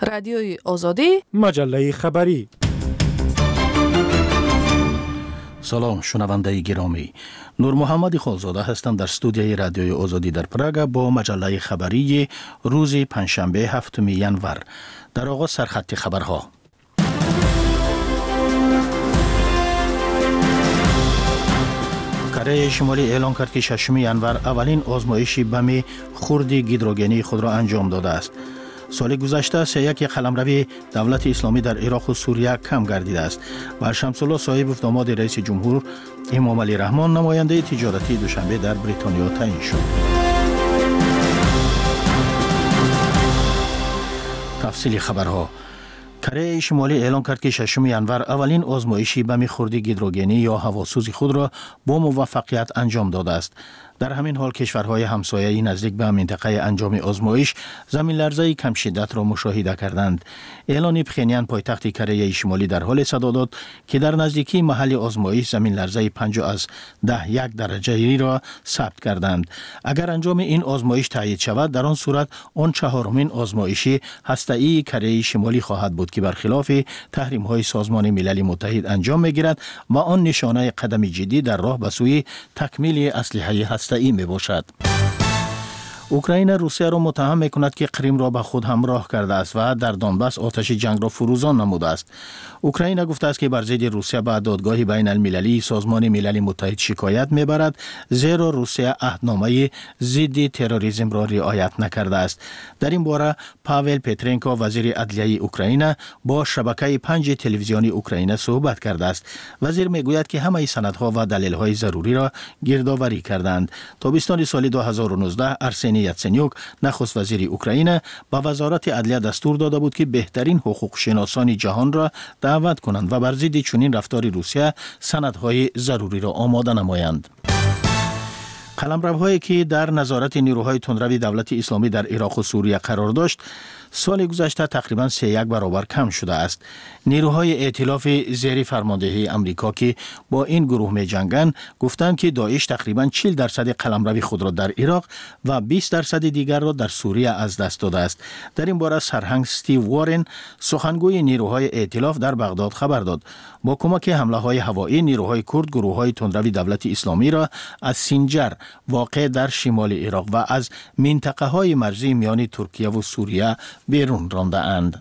رادیوی آزادی، مجله خبری. سلام شنونده گرامی، نور محمد خالزاده هستم در استودیوی رادیوی آزادی در پراگ با مجله خبری روز پنجشنبه 7 ژانویه. در آغاز سرخط خبرها. کره شمالی اعلام کرد که 6 ژانویه اولین آزمایش بم خرد هیدروژنی خود را انجام داده است. سال گذشته سیاق قلمروی دولت اسلامی در عراق و سوریه کم گردیده است و شمس الله صاحب داماد رئیس جمهور امام علی رحمان نماینده تجارتی دوشنبه در بریتانیا تعیین شد. تفصیل خبرها. کره شمالی اعلام کرد که 6 ژانویه اولین آزمایشی بم خرد هیدروژنی یا هواسوز خود را با موفقیت انجام داده است. در همین حال کشورهای همسایه نزدیک به منطقه انجام آزمایش زمین لرزه کم شدت را مشاهده کردند. اعلان پخینیان پایتخت کره شمالی در حال صدا داد که در نزدیکی محل آزمایش زمین لرزه 5.1 درجه را ثبت کردند. اگر انجام این آزمایش تایید شود، در آن صورت آن چهارمین آزمایش هسته‌ای کره شمالی خواهد بود که برخلاف تحریم‌های سازمان ملل متحد انجام می‌گیرد و آن نشانه قدم جدی در راه به سوی تکمیل اسلحه هسته‌ای میباشد. اوکراین روسیه را متهم میکند که کریم را به خود همراه کرده است و در دونباس آتش جنگ را فروزان نموده است. اوکراین گفته است که بر ضد روسیه به دادگاه بین المللی سازمان ملل متحد شکایت میبرد، زیرا روسیه عهدنامه ضد تروریسم را رعایت نکرده است. در این باره پاول پترنکو وزیر عدلیه اوکراین با شبکه 5 تلویزیونی اوکراین صحبت کرده است. وزیر میگوید که همه سندها و دلایل ضروری را گردآوری کردند. تابستان سال 2019 ارسنی یاتسنیوک نخست وزیر اوکراین با وزارت عدلیه دستور داده بود که بهترین حقوق شناسان جهان را دعوت کنند و بر ضد چنین رفتار روسیه سندهای ضروری را آماده نمایند. قلمروهایی که در نظارت نیروهای تندروی دولت اسلامی در عراق و سوریه قرار داشت، سال گذشته تقریباً 3 برابر کم شده است. نیروهای ائتلاف زیر فرماندهی امریکا که با این گروه می جنگند گفتند که داعش تقریباً 40% قلمرو خود را در عراق و 20% دیگر را در سوریه از دست داده است. در این باره سرهنگ استیو وارن سخنگوی نیروهای ائتلاف در بغداد خبر داد. با کمک حمله‌های هوایی نیروهای کرد گروه‌های تندروی دولت اسلامی را از سینجر واقع در شمال عراق و از منطقه‌های مرزی میان ترکیه و سوریه بیرون رانده اند.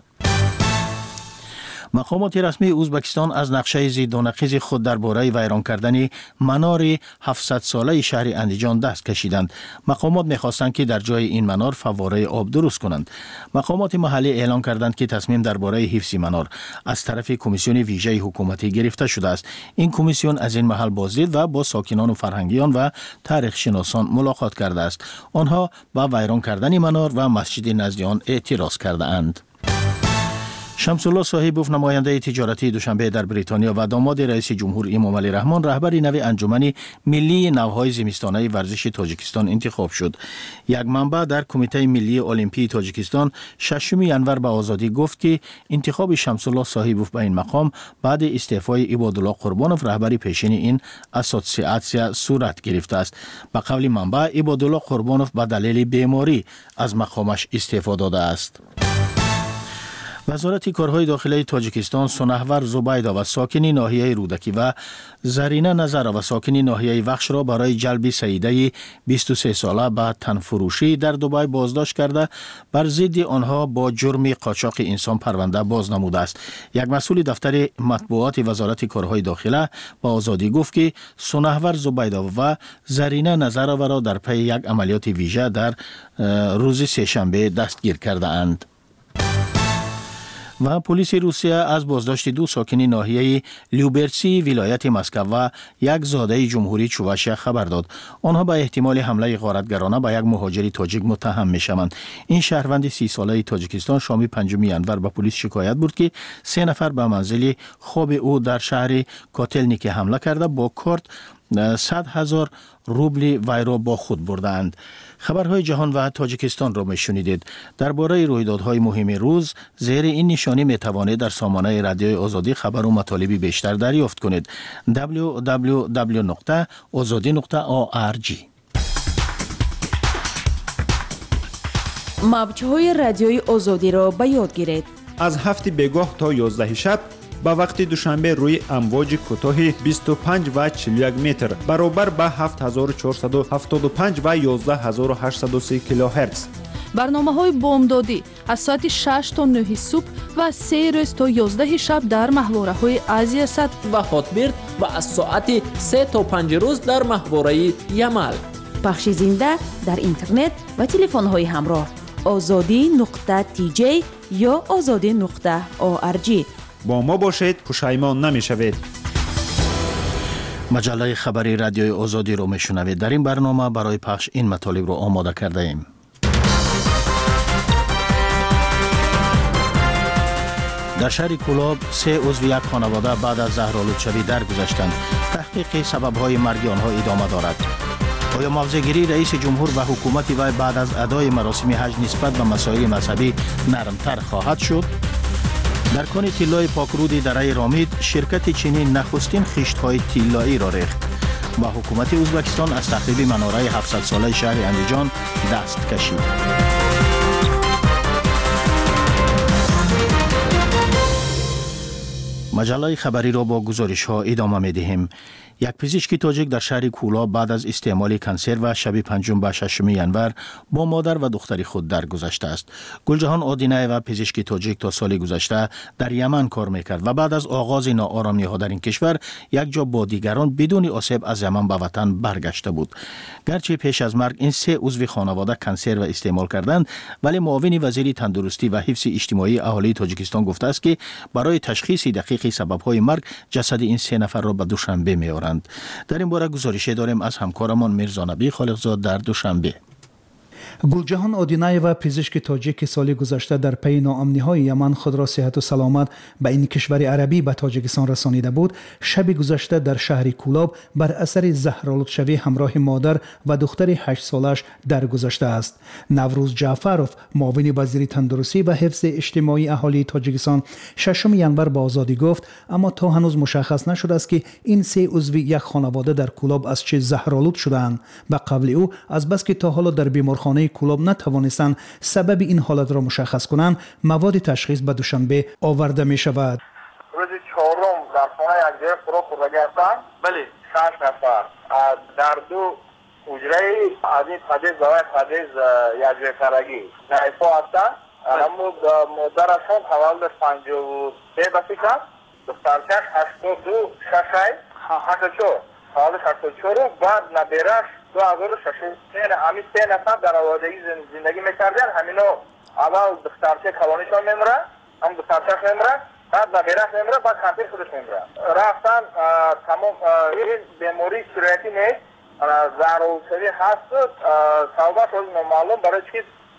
مقامات رسمی ازبکستان از نقشه ضد و نقیض خود درباره ویران کردن منار 700 ساله شهر اندیجان دست کشیدند. مقامات می‌خواستند که در جای این منار فواره آب درست کنند. مقامات محلی اعلام کردند که تصمیم درباره حفظ منار از طرف کمیسیون ویژه حکومتی گرفته شده است. این کمیسیون از این محل بازدید و با ساکنان و فرهنگیان و تاریخ شناسان ملاقات کرده است. آنها با ویران کردن منار و مسجد نزد آن اعتراض کرده اند. شمس الله صاحب نماینده تجارتی دوشنبه در بریتانیا و داماد رئیس جمهور امام علی رحمان رهبر نو انجمن ملی نوهای زمستانه ورزش تاجیکستان انتخاب شد. یک منبع در کمیته ملی المپی تاجیکستان 6 ژانویه به آزادی گفت که انتخاب شمس الله صاحب به این مقام بعد استعفای عبادالله قربانوف رهبر پیشین این اسوسیاسیون صورت گرفته است. به قول منبع عبادالله قربانوف به دلیل بیماری از مقامش استعفا داده است. وزارت کارهای داخلی تاجیکستان سونهور زبیدا و ساکن ناحیه رودکی و زرینه نظر و ساکن ناحیه وخش را برای جلب سیده 23 ساله به تنفروشی در دبی بازداشت کرده بر ضد آنها با جرم قاچاق انسان پرونده باز نموده است. یک مسئول دفتر مطبوعات وزارت کارهای داخله با آزادی گفت که سونهور زبیدا و زرینه نظر را در پی یک عملیات ویژه در روز سه‌شنبه دستگیر کرده اند. و پلیس روسیه از بازداشت 2 ساکن ناحیه لیوبرسی ولایت مسکو و یک زاده جمهوری چواشیا خبر داد. آنها به احتمال حمله غارتگرانه به یک مهاجر تاجیک متهم می‌شوند. این شهروند 30 ساله تاجیکستان شام 5 ژانویه به پلیس شکایت برد که 3 نفر به منزل خواب او در شهر کاتلنیک حمله کرده با کارت 100,000 روبل وی را با خود بردند. خبرهای جهان و تاجیکستان را میشنیدید. درباره رویدادهای مهم روز زیر این نشانی میتوانید در سامانه رادیوی آزادی خبر و مطالبی بیشتر دریافت کنید. www.azadi.org موج‌های رادیوی آزادی را به یاد گیرید. از 7 بگاه تا 11 شب با وقت دوشنبه روی امواج کوتاه 25 و 41 متر برابر با 7475 و 11830 کیلوهرتز. برنامه‌های بامدادی از ساعت 6 تا 9 صبح و 3 روز تا 11 شب در محوره‌های آسیا صد و هاتبرد و از ساعت 3 تا 5 روز در محوره یمل. پخش زنده در اینترنت و تلفن‌های همراه azadi.tj یا azadi.org. با ما باشید، پشیمان نمی‌شوید. مجله خبری رادیوی آزادی رو میشنوید. در این برنامه برای پخش این مطالب رو آماده کرده ایم. در شهر کولاب 3 عضو یک خانواده بعد از زهرآلودشوی درگذشتند. تحقیق سبب‌های مرگ آنها ادامه دارد. آیا موضع‌گیری رئیس جمهور و حکومت وی بعد از ادای مراسم حج نسبت به مسائل مذهبی نرمتر خواهد شد؟ در کان طلای پاکرود دره رامید شرکت چینی نخستین خشت‌های طلایی را ریخت و حکومت ازبکستان از تخریب مناره 700 ساله شهر اندیجان دست کشید. مجله خبری را با گزارش ها ادامه می دهیم. یک پزشک تاجیک در شهر کولاب بعد از استعمال کنسرو شب 5 و 6 ینور با مادر و دختر خود درگذشته است. گلجهان آدینه و پزشک تاجیک تا سال گذشته در یمن کار میکرد و بعد از آغاز ناآرامی ها در این کشور یک جا با دیگران بدون آسیب از یمن به وطن برگشته بود. گرچه پیش از مرگ این 3 عضو خانواده کنسرو استعمال کردند، ولی معاون وزیر تندرستی و حفظ اجتماعی اهالی تاجیکستان گفته است که برای تشخیص دقیق سبب‌های مرگ جسد این 3 نفر را به دوشنبه می‌آورند. در این باره گزارشی داریم از همکارمان میرزا نبی خالقزاد در دوشنبه. گلجهان آدینایو پزشک تاجیک سال گذشته در پی ناامنی‌های یمن خود را صحت و سلامت به این کشور عربی به تاجیکستان رسانیده بود. شب گذشته در شهر کولاب بر اثر زهرآلودشوی همراه مادر و دختر 8 سالش درگذشته است. نوروز جعفروف معاون وزیر تندرستی و حفظ اجتماعی اهالی تاجیکستان 6 ینور به آزادی گفت، اما تا هنوز مشخص نشده است که این 3 عضو یک خانواده در کولاب از چه زهرآلود شدند. و قبل او از بس که تا حالا در بیمارخانه کولاب نتوانستند سبب این حالت را مشخص کنند، مواد تشخیص به دوشنبه آورده می شود. روز 4 در خانه یک جای فرو خورده هستند. بله 6 نفر در 2 حجره از این حدیث و حدیث یک جای فرگی نایفا هستند. اما مادرشان حوالد 53 بسیکن، دخترچش 82 ششای 84 حوالد 84 بعد نبیرش 2016 همین 3 نفر در آوادگی زندگی میکردن. همینا اول دخترچه کلانیشان میمره، هم دخترچهش میمره، بعد نبیرش میمره، بعد خانتر خودش میمره. رفتن تمام این بیماری سرعتی نیست، زهرآلودشوی هست. سببش روز معلوم برای چی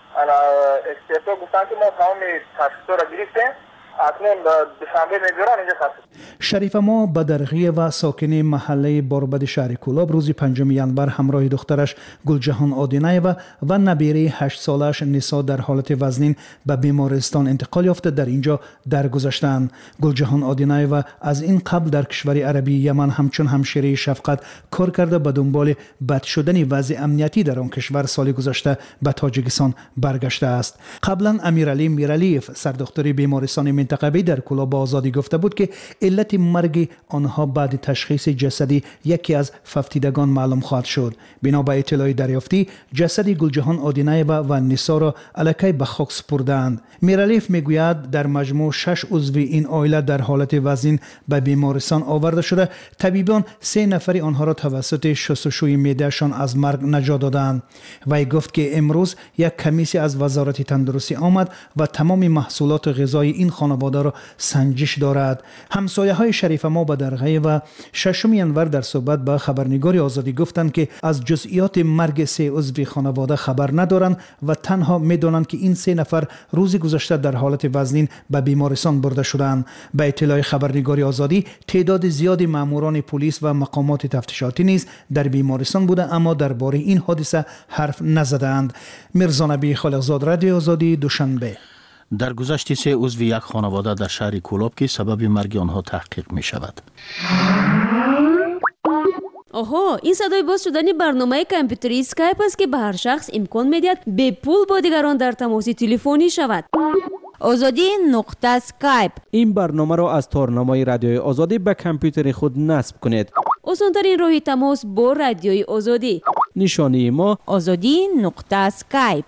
اکسپرتا گفتن که ما تمام تشخیص را گرفتیم. اکنون دوشنبه میگیرن اینجا خواست. شریف ما بدرغی و ساکن محله باربد شهر کولاب روز 5 ینور همراه دخترش گلجهان آدینایو و نبیره 8 سالش نسا در حالت وزنین به بیمارستان انتقال یافته در اینجا درگذشتند. گلجهان آدینایو از این قبل در کشور عربی یمن همچون همشیره شفقت کار کرده به دنبال بد شدن وضع امنیتی در آن کشور سال گذشته به تاجیکستان برگشته است. قبلا امیرعلی میرعلیف سردختر بیمارستان منطقه‌ای در کولاب با آزادی گفته بود که علت مرگ آنها بعد تشخیص جسدی یکی از ففتیدگان معلوم خواهد شد. بنا به اطلاع دریافتی جسد گلجهان آدینایو و نسا را الکی به خاک سپردند. میرعلیف میگوید در مجموع 6 عضو این عائله در حالت وزین به بیمارستان آورده شده. طبیبان 3 نفر آنها را توسط شستشوی معدهشان از مرگ نجات دادند. وی گفت که امروز یک کمیسی از وزارت تندرستی آمد و تمام محصولات غذایی این خانواده را سنجش دارد. همسایه های شریف ما به درغه و 6 ینور در صحبت با خبرنگار آزادی گفتند که از جزئیات مرگ 3 عضو خانواده خبر ندارند و تنها میدانند که این 3 نفر روز گذشته در حالت وزنین به بیمارستان برده شدند. به اطلاع خبرنگار آزادی تعداد زیادی ماموران پلیس و مقامات تفتیشاتی نیز در بیمارستان بوده، اما درباره این حادثه حرف نزدند. میرزا نبی خالقزاد، رادیو آزادی، دوشنبه. در گذشت 3 عضو یک خانواده در شهر کولاب که سبب مرگ آنها تحقیق می شود. آها، این صدای باز شدن برنامه کامپیوتری اسکایپ است که به هر شخص امکان میدهد به پول با دیگران در تماس تلفنی شود. آزادی نقطه اسکایپ. این برنامه را از تارنمای رادیوی آزادی به کامپیوتر خود نصب کنید. آسان‌ترین راه تماس با رادیوی آزادی. نشانی ما آزادی نقطه اسکایپ.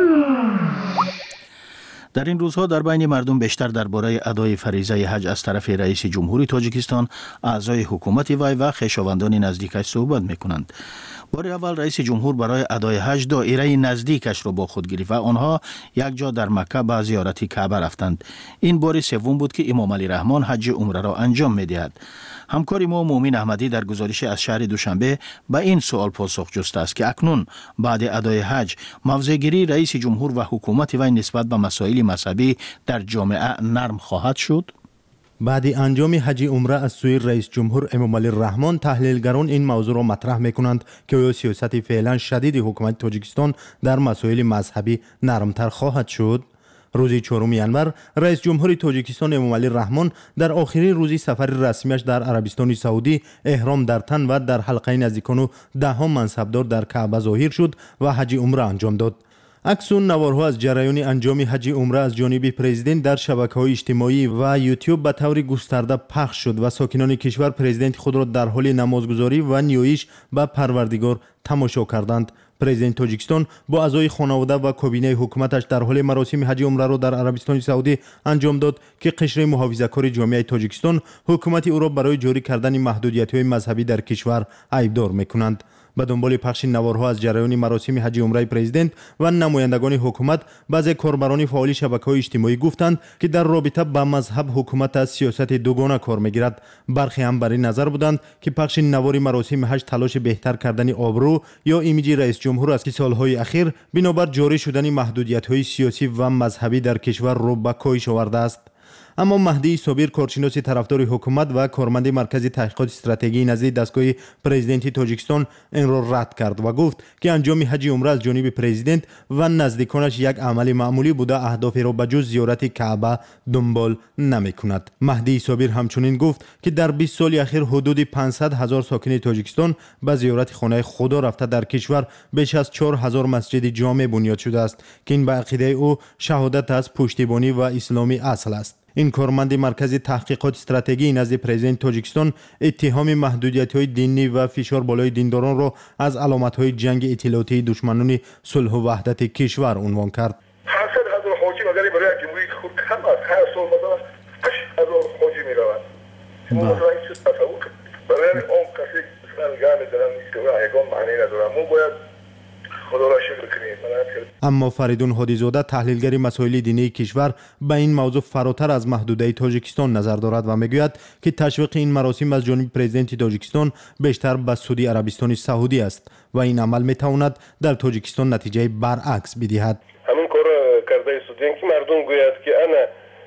در این روزها در بین مردم بیشتر درباره ادای فریضه حج از طرف رئیس جمهوری تاجیکستان، اعضای حکومت وی و خویشاوندان نزدیکش صحبت میکنند. بار اول رئیس جمهور برای ادای حج دایره نزدیکش را با خود گرفت و آنها یک جا در مکه به زیارت کعبه رفتند. این بار سوم بود که امام علی رحمان حج عمره را انجام میدهد. همکار ما مومن احمدی در گزارش از شهر دوشنبه به این سوال پاسخ جسته است که اکنون بعد ادای حج موضع‌گیری رئیس جمهور و حکومت وی نسبت به مسائل مذهبی در جامعه نرم خواهد شد. بعد انجام حج عمره از سوی رئیس جمهور امام علی رحمان، تحلیلگران این موضوع را مطرح میکنند که آیا سیاست فعلا شدید حکومت تاجیکستان در مسائل مذهبی نرمتر خواهد شد. روز 4 ینور رئیس جمهور تاجیکستان امام علی رحمان در آخرین روزی سفر رسمیش در عربستان سعودی احرام در تن و در حلقه نزدیکان و 10 منصبدار در کعبه ظاهر شد و حج عمره انجام داد. عکس و نوارها از جریان انجام حج عمره از جانب پرزیدنت در شبکه‌های اجتماعی و یوتیوب به طور گسترده پخش شد و ساکنان کشور پرزیدنت خود را در حال نمازگزاری و نیایش به پروردگار تماشا کردند. پرزیدنت تاجیکستان با اعضای خانواده و کابینه حکومتش در حال مراسم حج عمره را در عربستان سعودی انجام داد که قشر محافظه‌کار جامعه تاجیکستان حکومت او را برای جاری کردن محدودیت‌های مذهبی در کشور ایبدار می‌کنند. به دنبال پخش نوارها از جریان مراسم حج عمره پرزیدنت و نمایندگان حکومت، بعضی کاربران فعال شبکه‌های اجتماعی گفتند که در رابطه با مذهب حکومت از سیاست دوگانه کار می‌گیرد. برخی هم بر این نظر بودند که پخش نوار مراسم حج تلاش بهتر کردن آبرو یا ایمیج رئیس جمهور است که سالهای اخیر بنابر جاری شدن محدودیت‌های سیاسی و مذهبی در کشور را به کاهش آورده است. اما مهدی صابر، کارشناس طرفدار حکومت و کارمند مرکز تحقیقات استراتژی نزد دستگاه پرزیدنتی تاجیکستان، این را رد کرد و گفت که انجام حج عمره از جانب پرزیدنت و نزدیکانش یک عمل معمولی بوده، اهداف را به جز زیارت کعبه دنبال نمی‌کند. مهدی صابر همچنین گفت که در 20 سال اخیر حدود 500,000 ساکن تاجیکستان به زیارت خانه خدا رفته در کشور بیش از 4,000 مسجد جامع بنیاد شده است که این به عقیده او شهادت از پشتیبانی و اسلامی اصل است. این کارمند مرکز تحقیقات استراتژی نزد پرزیدنت تاجیکستان اتهام محدودیت‌های دینی و فشار بالای دینداران را از علامت‌های جنگ اطلاعاتی دشمنان صلح و وحدت کشور عنوان کرد. 800,000 حاجی مگر برای جمهوری خود کم است. هر سال مثلا 8,000 حاجی می‌روند. شما مثلا این چیز تصور کنید. برای اون کسی مثلا گام دارن نیست که یگان معنی نداره. ما باید خدا را شکر کنیم. اما فریدون هادیزاده، تحلیلگر مسائل دینی کشور، به این موضوع فراتر از محدوده تاجیکستان نظر دارد و میگوید که تشویق این مراسم از جانب پرزیدنت تاجیکستان بیشتر به سودی عربستان سعودی است و این عمل میتواند در تاجیکستان نتیجه برعکس بدهد. همین کار کرده سودیان که مردم گوید که انا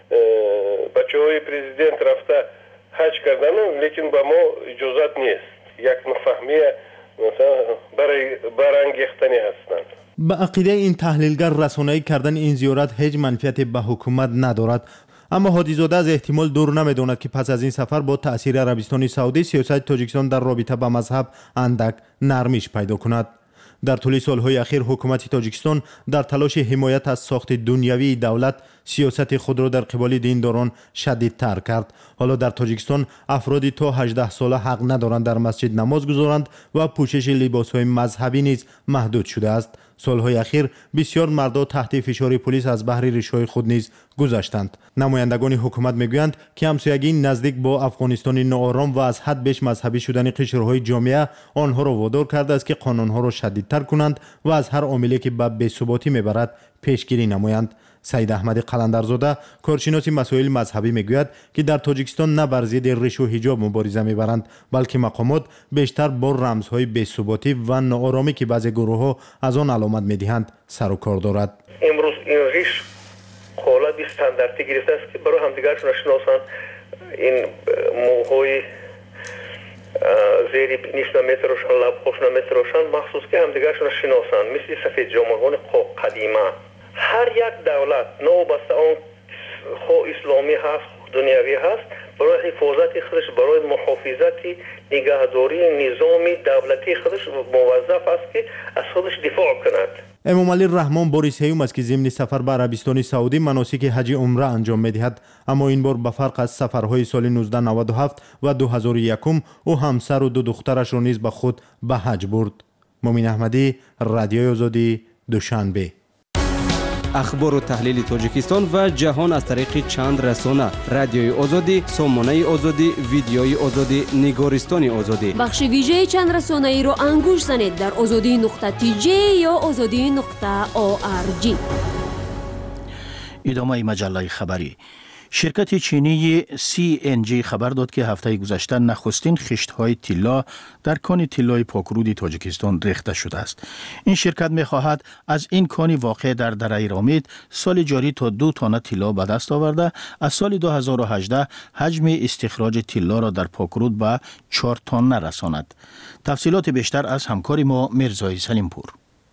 بچه‌های پرزیدنت رفته حج کردن لیکن با ما اجازت نیست. یک نفهمی مثلا برای برانگیختنی هستند. به عقیده این تحلیلگر، رسانه‌ای کردن این زیارت هیچ منفعت به حکومت ندارد. اما هادیزاده از احتمال دور نمی‌داند که پس از این سفر با تأثیر عربستان سعودی سیاست تاجیکستان در رابطه با مذهب اندک نرمش پیدا کند. در طول سالهای اخیر حکومت تاجیکستان در تلاش حمایت از ساخت دنیوی دولت سیاست خود را در قبال دینداران شدیدتر کرد. حالا در تاجیکستان افرادی تا 18 ساله حق ندارند در مسجد نماز گذارند و پوشش لباسهای مذهبی نیز محدود شده است. سالهای اخیر بسیار مردها تحت فشار پلیس از بحر ریشه‌های خود نیز گذشتند. نمایندگان حکومت میگویند که همسایگی نزدیک با افغانستان ناآرام و از حد بیش مذهبی شدن قشرهای جامعه آنها را وادار کرده است که قانونها را شدیدتر کنند و از هر عاملی که به بی‌ثباتی میبرد پیشگیری نمایند. سید احمد قلندرزاده، کارشناس مسائل مذهبی، میگوید که در تاجیکستان نه بر ضد ریش و حجاب مبارزه میبرند، بلکه مقامات بیشتر با رمزهای بی‌ثباتی و ناآرامی که بعضی گروه‌ها از آن علامت میدهند سر و کار دارد. امروز این ریش حالت استانداردی گرفته است که برای همدیگرشون شناسند. این موهای زیر بینیش نمیتروشن، لب‌هاش نمیتروشن، مخصوص که همدیگرشون شناسند. مثل سفید جامگان قدیمه. هر یک دولت نو بسته اون خو اسلامی هست، خو دنیوی هست، برای حفاظت خودش، برای محافظت نگهداری نظام دولتی خودش موظف است که از خودش دفاع کند. امامعلی رحمان بار سیوم است که ضمن سفر به عربستان سعودی مناسک حج عمره انجام می‌دهد، اما این بار به فرق از سفرهای سال 1997 و 2001 او همسر و 2 دخترش را نیز به خود به حج برد. مومن احمدی، رادیوی آزادی، دوشنبه. اخبار و تحلیل تاجیکستان و جهان از طریق چند رسانه: رادیوی آزادی، سامانه آزادی، ویدیوی آزادی، نگارستان آزادی. بخش ویژه چند رسانه ای را انگوش زنید در azadi.tj یا azadi.org. ادامه مجله خبری. شرکت چینی CNG خبر داد که هفته گذشته نخستین خشت‌های طلا در کان طلای پاکرود تاجیکستان ریخته شده است. این شرکت می‌خواهد از این کان واقع در دره رامید سال جاری تا 2 تن طلا به دست آورده، از سال 2018 حجم استخراج طلا را در پاکرود به 4 تن رساند. تفصیلات بیشتر از همکار ما مرزای سلیمپور.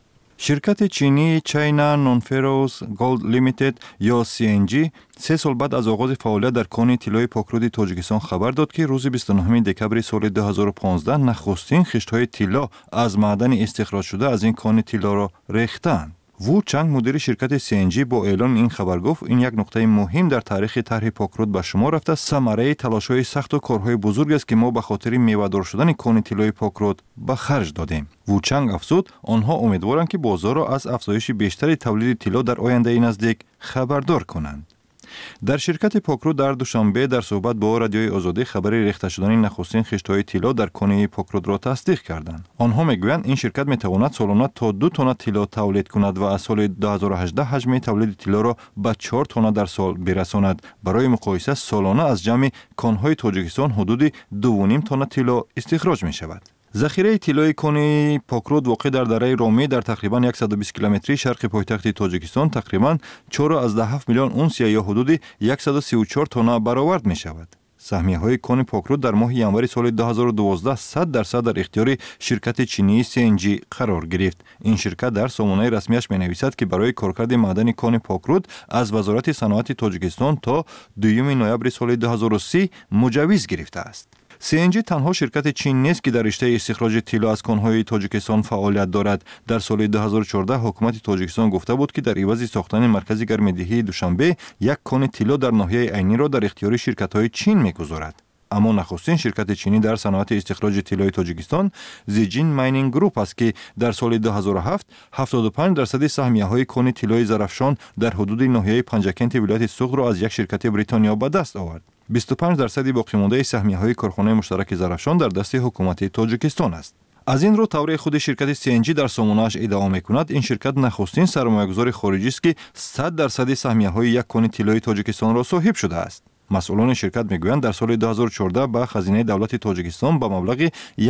شرکت چینی چاینا نونفروز گولد لیمیتد یا CNG 3 سال بعد از آغاز فعالیت در کان طلای پاکرود تاجیکستان خبر داد که روز 29 دکبر سال 2015 نخستین خشت‌های طلا از معدن استخراج شده از این کان طلا را ریختند. وو چنگ مدیر شرکت CNG با اعلان این خبر گفت این یک نقطه مهم در تاریخ طرح پاکرود به شما رفته، ثمره تلاش‌های سخت و کارهای بزرگ است که ما به خاطر میوه‌دار شدن کان طلای پاکرود به خرج دادیم. وو چنگ افزود آنها امیدوارند که بازار را از افزایش بیشتر تولید طلا در آینده نزدیک خبردار کنند. در شرکت پاکرود در دوشنبه در صحبت با رادیوی آزادی خبر ریخته شدن نخستین خشت‌های طلا در کانه پاکرود را تصدیق کردند. آنها میگویند این شرکت میتواند سالانه تا 2 تن طلا تولید کند و از سال 2018 حجم تولید طلا را به 4 تن در سال برساند. برای مقایسه سالانه از جمع کانهای تاجیکستان حدود 2.5 تن طلا استخراج می شود. ذخیره طلای کان پاکرود واقع در دره رامی در تقریبا 120 کیلومتری شرق پایتخت تاجیکستان تقریبا 4.7 میلیون اونس یا حدود 134 تن برآورد می شود. سهمیه‌های کان پاکرود در ماه ینوری سال 2012 100% در اختیار شرکت چینی CNG قرار گرفت. این شرکت در سامانه رسمیش می‌نویسد که برای کارکرد معدن کان پاکرود از وزارت صنعت تاجیکستان تا 2 نوامبر سال 2030 مجوز گرفته است. CNG تنها شرکت چین نیست که در رشته استخراج طلا از کان‌های تاجیکستان فعالیت دارد. در سال 2014 حکومت تاجیکستان گفته بود که در عوض ساختن مرکز گرم‌دهی دوشنبه یک کان طلا در ناحیه عینی را در اختیار شرکت‌های چین می‌گذارد. اما نخستین شرکت چینی در صنعت استخراج طلای تاجیکستان زیجین ماینینگ گروپ است که در سال 2007 75% سهمیه‌های کان طلای زرافشان در حدود ناحیه پنجکنت ولایت سوغد را از یک شرکت بریتانیا به دست آورد. 25% باقی مانده سهمیه‌های کارخانه مشترک زرافشان در دست حکومت تاجیکستان است. از این رو توری خود شرکت CNG در سامانه‌اش ادعا می‌کند این شرکت نخستین سرمایه‌گذار خارجی است که 100% سهمیه‌های یک کان طلای تاجیکستان را صاحب شده است. مسئولان شرکت میگویند در سال 2014 به خزینه دولت تاجیکستان به مبلغ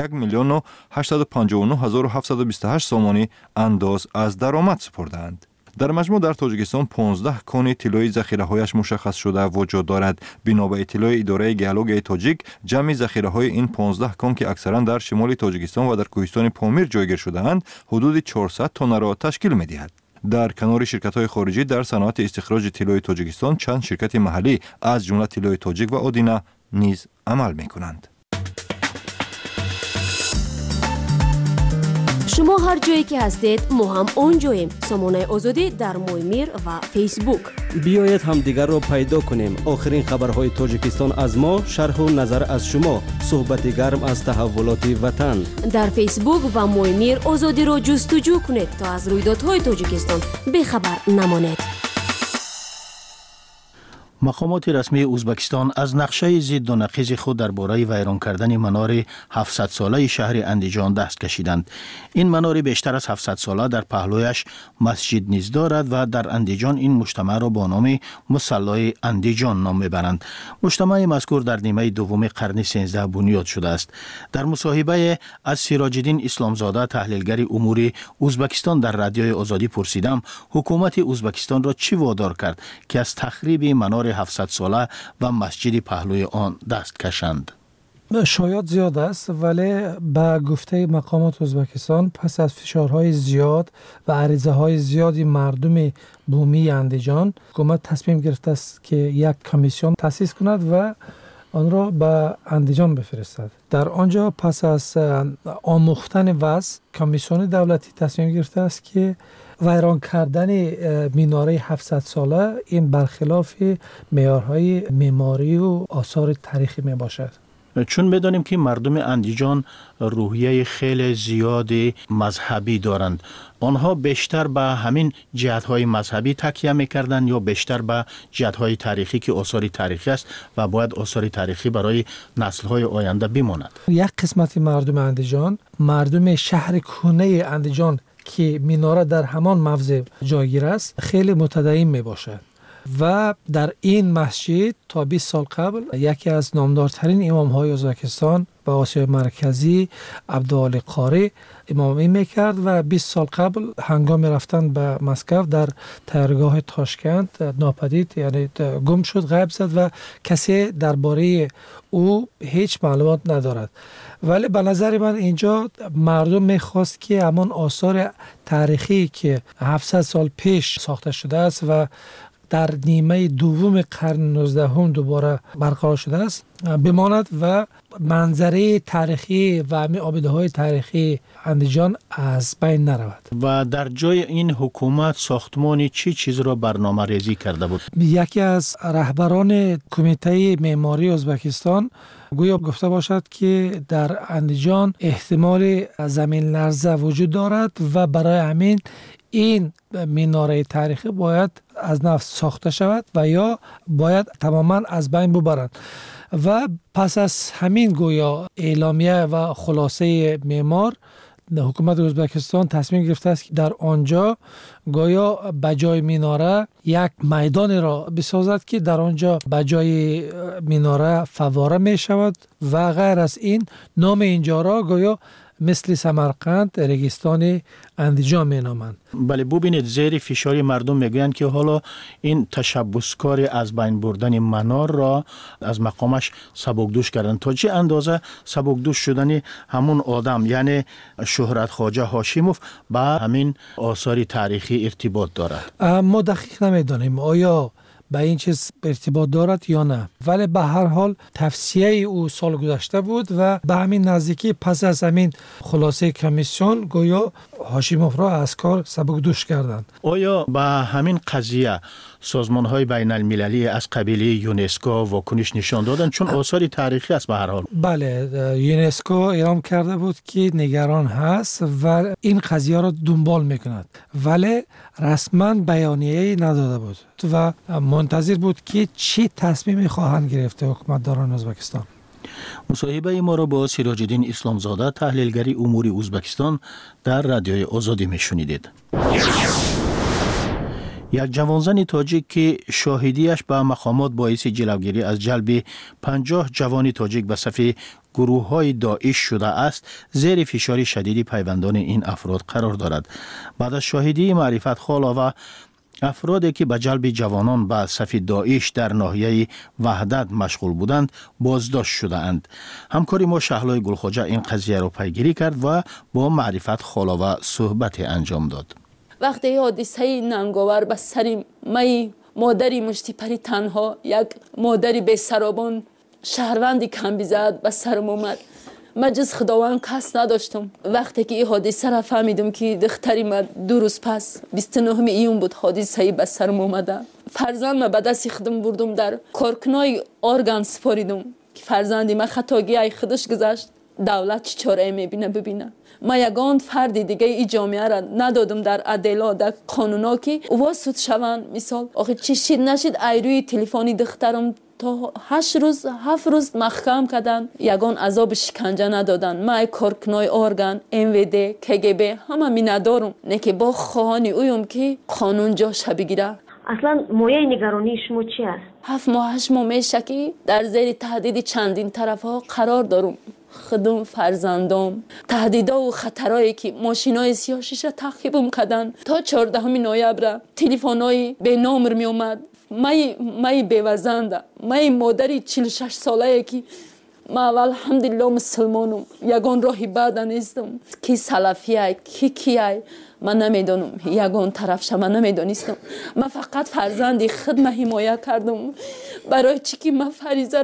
1,859,728 سامانی انداز از درآمد سپردند. در مجموع در تاجیکستان 15 کان طلای ذخیره‌هایش مشخص شده وجود دارد. بنا به اطلاع اداره گیولوژی تاجیک، جمع ذخیره‌های این 15 کان که اکثرا در شمال تاجیکستان و در کوهستان پامیر جایگیر شده‌اند، حدود 400 تن را تشکیل می‌دهد. در کنار شرکت‌های خارجی در صنعت استخراج طلای تاجیکستان چند شرکت محلی از جمله طلای تاجیک و آدینه نیز عمل می‌کنند. شما هر جایی که هستید ما هم اونجاییم. سامانه آزادی در مویمیر و فیسبوک. بیایید هم دیگر را پیدا کنیم. آخرین خبرهای تاجیکستان از ما، شرح و نظر از شما، صحبت گرم از تحولات وطن. در فیسبوک و مویمیر آزادی را جستجو کنید تا از رویدادهای تاجیکستان بیخبر نمانید. مقامات رسمی ازبکستان از نقشه ضد و نقیض خود درباره ویران کردن منار 700 ساله شهر اندیجان دست کشیدند. این منار بیشتر از 700 ساله در پهلویش مسجد نیز دارد و در اندیجان این مجتمع را با نام مصلی اندیجان نام میبرند. مجتمع مذکور در نیمه دوم قرن 13 بنیاد شده است. در مصاحبه از سراج‌الدین اسلامزاده تحلیلگر امور ازبکستان در رادیوی آزادی پرسیدم حکومت ازبکستان را چی وادار کرد که از تخریب منار 700 ساله و مسجد پهلوی آن دست کشند. شاید زیاد است، ولی به گفته مقامات ازبکستان پس از فشارهای زیاد و عریضه های زیادی مردم بومی اندیجان حکومت تصمیم گرفته است که یک کمیسیون تأسیس کند و آن را به اندیجان بفرستد. در آنجا پس از آموختن وضع کمیسیون دولتی تصمیم گرفته است که ویران کردن میناره 700 ساله این برخلاف معیارهای معماری و آثار تاریخی می باشد. چون بدانیم که مردم اندیجان روحیه خیلی زیاد مذهبی دارند، آنها بیشتر به همین جهت‌های مذهبی تکیه می‌کردند یا بیشتر به جهت‌های تاریخی که آثار تاریخی است و باید آثار تاریخی برای نسل‌های آینده بماند؟ یک قسمت مردم اندیجان، مردم شهر کهنه اندیجان که میناره در همان موضع جایگیر است، خیلی متدین میباشد و در این مسجد تا 20 سال قبل یکی از نامدارترین امام‌های ازبکستان و آسیای مرکزی عبدالعالی قاری امامی میکرد و 20 سال قبل هنگام رفتن به مسکو در تیارگاه تاشکند ناپدید، یعنی گم شد، غیب زد و کسی درباره او هیچ معلومات ندارد. ولی به نظر من اینجا مردم میخواست که همان آثار تاریخی که 700 سال پیش ساخته شده است و در نیمه دوم قرن 19 هم دوباره برقرار شده است بماند و منظره تاریخی و همین آباده‌های تاریخی اندیجان از بین نرود. و در جای این حکومت ساختمان چی چیز را برنامه ریزی کرده بود؟ یکی از رهبران کمیته معماری ازبکستان گویا گفته باشد که در اندیجان احتمال زمین لرزه وجود دارد و برای همین این میناره تاریخی باید از نو ساخته شود و یا باید تماما از بین ببرند. و پس از همین گویا اعلامیه و خلاصه معمار، حکومت ازبکستان تصمیم گرفته است که در آنجا گویا بجای میناره یک میدان را بسازد که در آنجا بجای میناره فواره می شود و غیر از این نام اینجا را گویا مثل سمرقند رگستان اندیجان می نامند. بله، ببینید زیر فشار مردم میگویند که حالا این تشبسکار از بین بردن منار را از مقامش سبکدوش کردن. تا چه اندازه سبکدوش شدن همون آدم یعنی شهرت خواجه هاشیموف با همین آثار تاریخی ارتباط دارد؟ ما دقیق نمیدانیم آیا به این چیز ارتباط دارد یا نه، ولی به هر حال تفسیه او سال گذشته بود و به همین نزدیکی پس از همین خلاصه کمیسیون گویا هاشیموف را از کار سبکدوش کردند. آیا به همین قضیه سازمان‌های بین المللی از قبیل یونسکو واکنش نشان دادن چون آثار تاریخی است به هر حال؟ بله، یونسکو اعلام کرده بود که نگران هست و این قضیه را دنبال میکند، ولی رسما بیانیه‌ای نداده بود و منتظر بود که چی تصمیمی خواهند گرفته حکومتداران ازبکستان. مصاحبه ما را با سراج الدین اسلامزاده تحلیلگری امور ازبکستان در رادیوی آزادی میشنیدید. یک جوانزن تاجیک که شاهدیش به مقامات باعث جلوگیری از جلب 50 جوان تاجیک به صف گروه‌های داعش شده است، زیر فشار شدید پیوندان این افراد قرار دارد. بعد از شاهدی معرفت خالا و افرادی که به جلب جوانان به صف داعش در ناحیه وحدت مشغول بودند بازداشت شده اند. همکاری ما شهلای گلخواجه این قضیه را پیگیری کرد و با معرفت خالا و صحبت انجام داد. وقتی حادثه ننگاور به سر مای مادری مشتی پری تنها، یک مادری به سرابان شهروندی کم بیزد به سرم اومد. من جز خداوند کس نداشتم. وقتی که این حادثه را فهمیدم که دختری من 2 روز پس 29 ایون بود حادثه به سرم اومده. فرزند من به دست خودم بردم در کارکنای ارگان سپاریدم که فرزندی من خطاگی ای خودش گذشت. دولت چه چاره میبینه ببینه. ما یگان فردی دیگه این جامعه را ندادم در عدالت در قانونا که واسط شوند. مثال آخه چی شید نشید ایروی تلفنی دخترم تا 8 روز 7 روز محکم کردن، یگان عذاب شکنجه ندادن. ما کارکنای ارگان MVD KGB همه می ندارم، نه که با خواهانی اویم که قانون جاش بگیره. اصلا مایه نگرانی شما چی است؟ 7 ماه 8 ماه میشه که در زیر تهدید چندین طرف ها قرار دارم. خودم، فرزندم، تهدیدا و خطرایی که ماشینای سیاه‌شیشه تعقیبم کردن. تا 14 نوامبر تلفنای به نامر می اومد. مای بیوزنده، مای مادری 46 ساله که ما الحمدلله مسلمانم، یگان راهی بعد نیستم کی سلفیه کی کیه من نمیدونم، یگان طرفش من نمیدونستم. من فقط فرزندی خود حمایت کردم برای چی که من فریضه را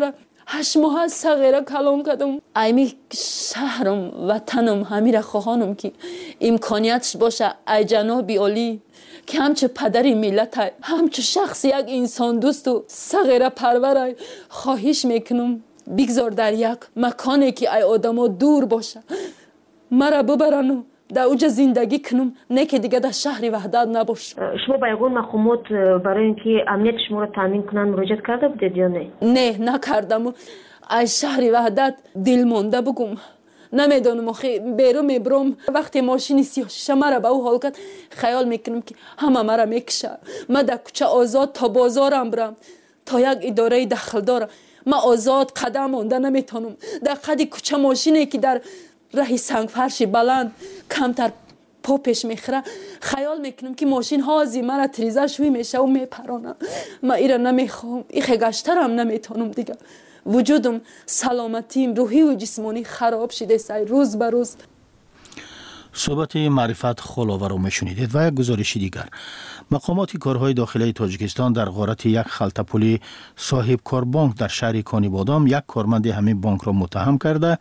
8 ماه صغیره کلام کردم. ایمی شهرم وطنم همیره خواهانم که امکانیتش باشه ای جناب عالی که همچه پدری ملت های همچه شخص یک انسان دوست و صغیره پرور های خواهش میکنم بگذار در یک مکانی که ای آدم دور باشه مرا ببرن در اوج زندگی کنم نه که دیگه در شهر وحدت نباشه. شما با یگان مقامات برای اینکه امنیت شما را تامین کنن مراجعه کرده بودید یا نه؟ نه نکردم. ای شهر وحدت دل مونده بگم نمیدونم آخه بیرون میبرم وقتی ماشین سیاه مرا به او حال کرد خیال میکنم که همه مرا میکشه. من در کوچه آزاد تا بازارم برم تا یک اداره دخل دارم من آزاد قدم مانده نمیتونم. در قد کوچه ماشینی که در راه سنگ فرش بلند کمتر پا پیش میخوره خیال میکنم که ماشین هازی مرا تریزه شوی میشه و میپرانه. من ایره نمیخوام ایخه گشترم نمیتونم دیگه. وجودم سلامتیم روحی و جسمانی خراب شده سای روز به روز. صحبت معرفت خلاور رو میشنیدید. و یک گزارش دیگر مقامات کارهای داخلی تاجیکستان در غارت یک خلطه پولی صاحب کار بانک در شهر کانیبادام یک کارمند همین بانک را متهم کرده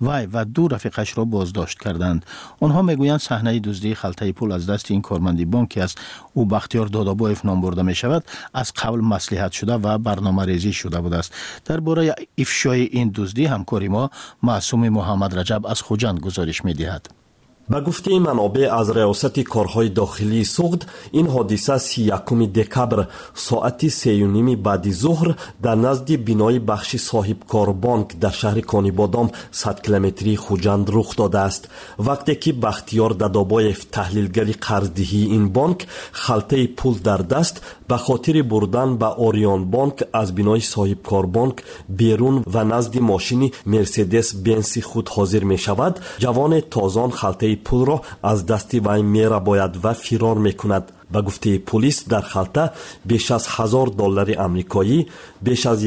و دو رفیقش را بازداشت کردند. آنها میگویند صحنه دزدی خلطه پول از دست این کارمند بانکی است او بختیار دادابایف نام برده می شود از قبل مصلحت شده و برنامه ریزی شده بوده است. درباره افشای این دزدی همکاری ما معصوم محمد رجب از خوجند گزارش می دهد. به گفته منابع از ریاست کارهای داخلی سوخت این حادثه 31 دکبر ساعت 3:30 بعد ظهر در نزد بینای بخش صاحب کار بانک در شهر کانیبادام 100 کیلومتری خوجند رخ داده است. وقتی که بختیار دادابایف تحلیلگر قرضدهی این بانک خلطه پول در دست به خاطر بردن به آریان بانک از بینای صاحب کار بانک بیرون و نزد ماشین مرسدس بنز خود حاضر می شود جوان تازان خلطه پول را از دست وی میره باید و فرار میکند. به گفته پلیس در خلطه بیش از $1000 امریکایی، بیش از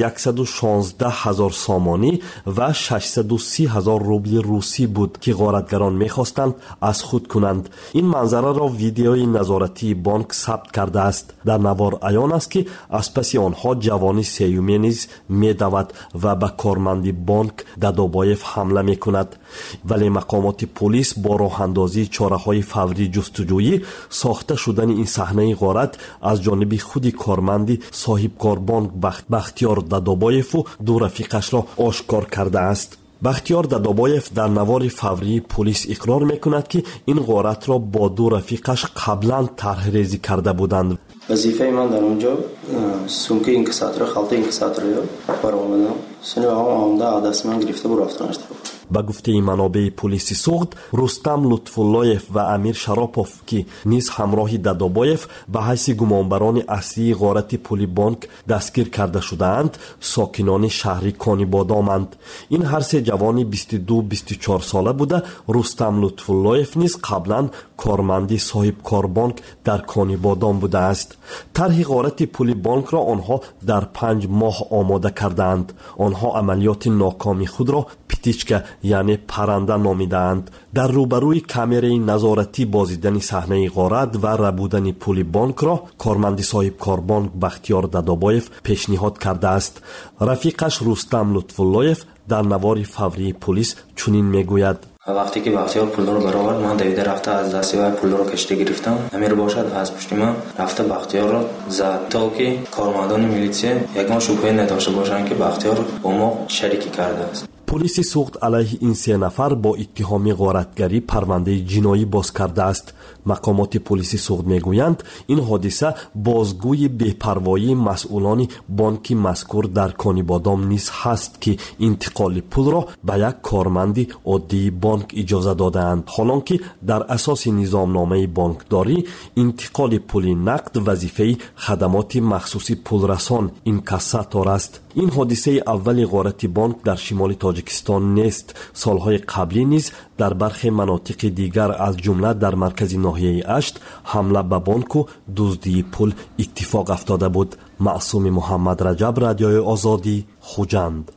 116,000 سامانی و 630,000 روبل روسی بود که غارتگران میخواستند از خود کنند. این منظره را ویدیوی نظارتی بانک ثبت کرده است. در نوار عیان است که از پس آنها جوانی سیومی نیز میدود و به کارمند بانک دادابایف حمله میکند. ولی مقامات پلیس با راه اندازی چاره‌های فوری جستجویی ساخته شدن این صحنه غارت از جانب خود کارمند صاحب کار بانک بختیار دادابایف و دو رفیقش را آشکار کرده است. بختیار دادابایف در نوار فوری پلیس اقرار میکند که این غارت را با دو رفیقش قبلا طرح ریزی کرده بودند. وظیفه من در اونجا سومکه اینکساتور خلطه اینکساتور برآمدم سنی آمده دست من گرفته و رفتن است. به گفته منابع پلیس سوخت رستم لطفاللهیف و امیر شراپوف که نیز همراه دادابایف به حیث گمانبران اصلی غارت پولی بانک دستگیر کرده شدند ساکنان شهر کانیبادامند. این هر سه جوان 22-24 ساله بوده. رستم لطفاللهیف نیز قبلا کارمند صاحب کار بانک در کانیبادام بوده است. طرح غارت پولی بانک را آنها در 5 ماه آماده کردند. آنها عملیات ناکامی خود را پیتیچکا یعنی پرنده نامیدند. در روبروی کامرای نظارتی بازدیدن صحنه غارت و ربودن پول بانک را کارمند صاحب کار بانک بختیار دادابایف پیشنهاد کرده است. رفیقش رستم لطفاللهیف در نوار فوری پلیس چنین میگوید: وقتی که بختیار پول رو برآورد من دویده رفته از دست وی پول رو کشته گرفتم. امیر باشد از پشت من رفته بختیار رو زد تا که کارمندان میلیتسی یگان شبهه نداشته باشند که بختیار با ما شریکی کرده است. پلیس سوخت علیه این 3 نفر با اتهام غارتگری پرونده جنایی باز کرده است. مقامات پلیس سوخت میگویند این حادثه بازگوی بی‌پروایی مسئولان بانک مذکور در کانیبادام نیز هست که انتقال پول را به یک کارمند عادی بانک اجازه دادند، حالانکه در اساس نظامنامه بانکداری انتقال پول نقد وظیفه خدمات مخصوص پولرسان اینکاساتور است. این حادثه اول غارت بانک در شمال تاجیکستان نیست. سالهای قبلی نیز در برخی مناطق دیگر از جمله در مرکز ناحیه اشت حمله به بانک و دزدی پول اتفاق افتاده بود. معصوم محمد رجب، رادیوی آزادی، خوجند.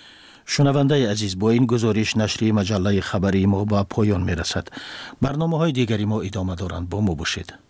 شنونده عزیز، با این گزارش نشریه مجله خبری ما به پایان می رسد. برنامه های دیگری ما ادامه دارند. با ما باشید.